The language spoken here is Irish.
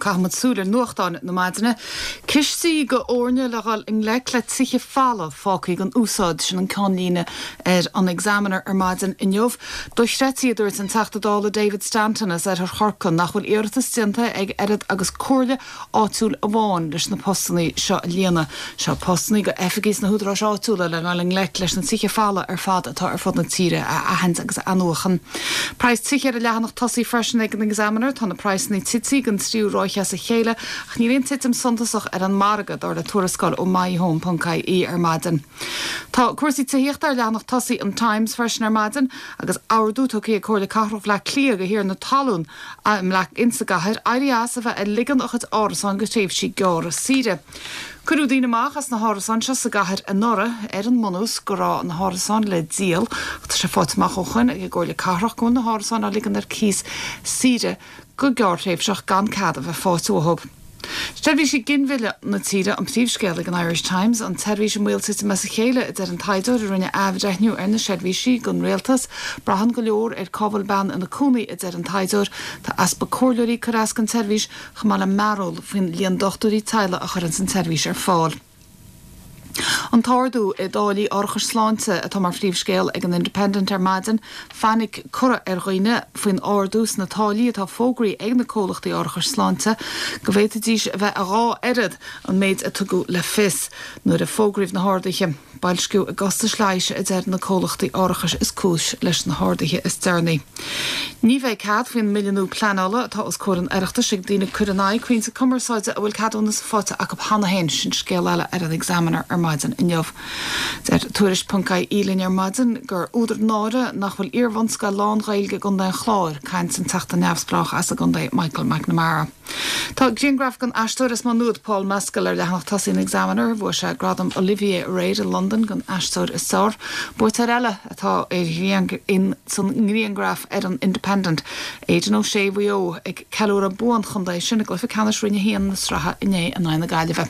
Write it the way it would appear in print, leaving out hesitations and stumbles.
Cahamad Súler nuachtáin na maidine. Cistí go orne legal in leiclet siche falla fácaí an úsáid sin an canlíne an examiner maidin in jobh. Doisretí an taachtadála David Stanton as chorcan nach bhfuil iartas tinta ag edit agus cóirle áitiúil a bháin leis na postannaí seo líana. Seo postannaí go efigís na húdrás áitiúla le gáil in leic leis na siche falla fad atá fod na tíre a hens agus anúchan. Price siche a lehanach tosí freisin ag an examiner tá na price ní tití gan tríú roiche sa chéile ach ní réon titim suntasach an margad ar le tuarascáil ó myhome.ie maidin. Tá cuasaí tíocht ar lehanach tosí an Times freisin maidin agus áardútóí a cóirla carroh le clia go hir na talún am le insagahir airías a bheith a ligan ochad árasan go tréimh sí gear síre. Curú dína máchas na hárasan se sa gahir a nora an munús go rá na hárasan le díal tá sé fáteach ó chuin ag gcóirla carroch gún na hárasan a ligan ar cís síre go gear tréimh seach gan cad a bheith fáúthb. Terví sé ginville na tíre an príomhscéal an Irish Times an terví sé mhuiil me sa chéile an taidir rinne ahreithniú ar na sedvísí gon réaltas brahan go leor ar cabhalban in na cúnaí an taidir tá aspa cóirlairí chorás gan tervís chamal a marúil fin líon dochtúí teile a chur an san tervís ar fáil. An tárdú I dálaí orchar sláinte atá mar phríomhscéal ag an Independent ar maidin fannig cura ar roiine faoin áardús na tálaí atá fógraí ag na cólachtaí orchar sláinte go bhhéitidís bheith a rá airad an méid a tugu le fis nuair a fógraíomh na hádaithe. Bailsciú a gastas leiise a na cólachtaí orchas is cúis leis na hádaithe is dearnaí. Ní bheith cad faoin milliúnú planála atá os córan aireachta sig dína curannaí cuoin sa cumarsáide a bhfuil cadúna sa fáte a go hana hen sin scéal eile ar an examiner ar maidin in jobh. Tuairis.ie lín ar maidin gur údar náire nach bhfuil iarhansca lán gailge gon den chláir caint san teachta neamhsprach as a gon Michael McNamara. Tá Greengraf gan astóir is man nuad Paul Mescal ar lehanach tasín examiner bhua se gradam Olivier Reid in London gan astóir is sár. Buirtar eile atá in san Greengraf ar an Independent éidir ó sé bhío ag ceúr a buan chundaid sinna glufa canis rinne híon na stratha inné a 9 gaiileh.